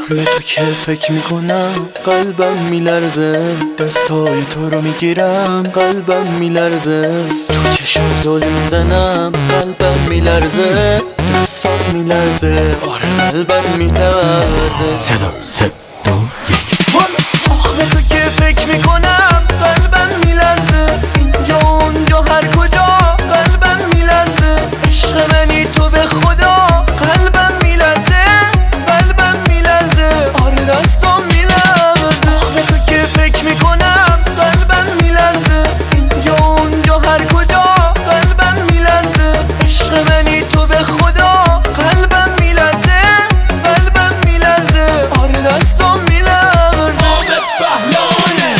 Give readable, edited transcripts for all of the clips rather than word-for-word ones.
به تو که فکر میکنم قلبم میلرزه، دستای تو رو میگیرم قلبم میلرزه، تو چشم زل میزنم قلبم میلرزه، دستات میلرزه آره قلبم میلرزه. صدا سه دو یک. آخ به تو که فکر میکنم قلبم میلرزه، اینجا اونجا هر کجا قلبم میلرزه، عشق منی تو به خدا قلبم میلرزه، قلبم میلرزه آره دستم میلرزه. آخ به تو که فکر میکنم قلبم میلرزه، اینجا اونجا هر کجا قلبم میلرزه، عشق منی تو به خدا قلبم میلرزه، قلبم میلرزه آره دستم میلرزه. حامد پهلوانه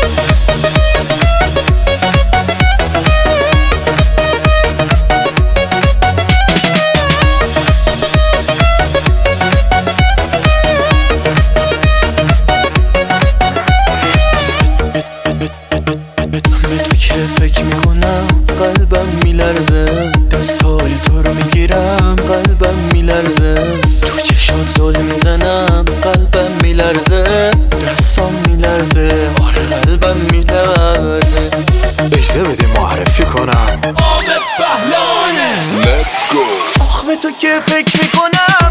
به تو که فکر میکنم قلبم میلرزه، دستای تو رو میگیرم قلبم میلرزه، تو چشات زل میزنم قلبم میلرزه، دستام میلرزه آره قلبم میلرزه. اجازه بده معرفی کنم حامد پهلوانه. Let's go. آخ به تو که فکر میکنم